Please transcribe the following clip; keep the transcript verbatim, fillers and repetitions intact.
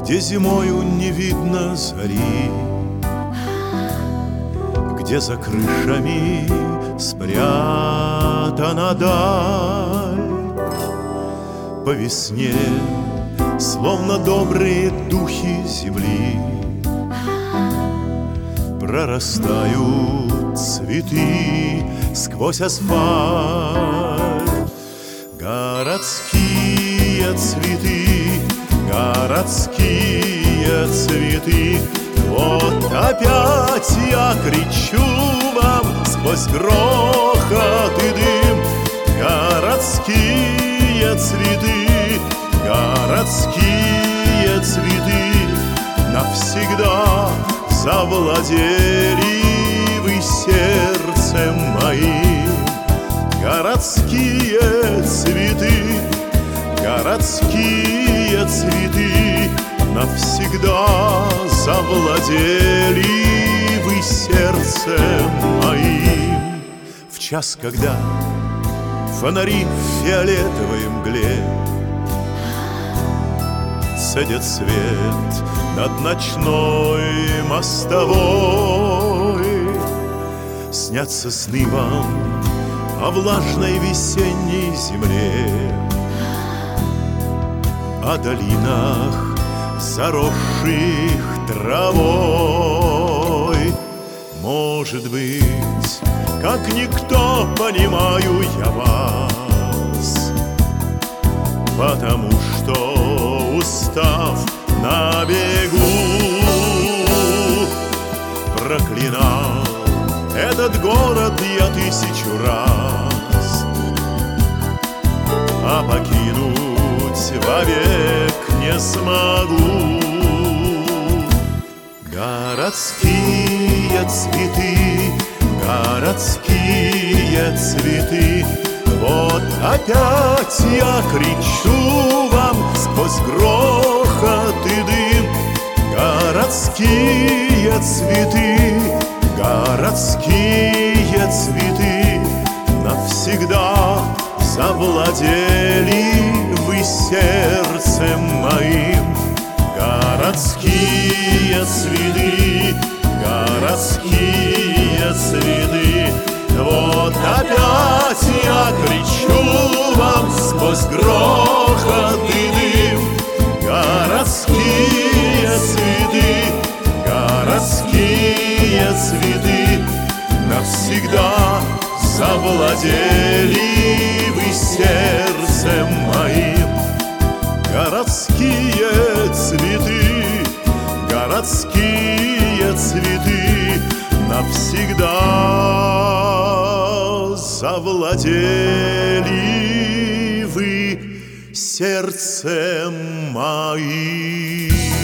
где зимою не видно зари, где за крышами спрятана даль. По весне, словно добрые духи земли, прорастают цветы сквозь асфальт. Городские цветы, городские цветы, вот опять я кричу вам сквозь грохот и дым. Городские цветы, городские цветы, навсегда завладели вы сердцем моим. Городские цветы, городские цветы, навсегда завладели вы сердцем моим. В час, когда фонари в фиолетовой мгле цедят свет над ночной мостовой, снятся сны вам о влажной весенней земле, о долинах, заросших травой. Может быть, как никто понимаю я вас, потому что, устав на бегу, проклинал этот город я тысячу раз, а покинуть вовек не смогу. Городские цветы, городские цветы, вот опять я кричу вам сквозь грохот и дым. Городские цветы, городские цветы, навсегда завладели вы сердцем моим. Городские цветы, городские цветы, вот опять я кричу вам сквозь грохот и дым. Городские цветы, городские цветы, навсегда завладели вы сердцем моим. Городские цветы, городские цветы, навсегда завладели вы сердцем моим.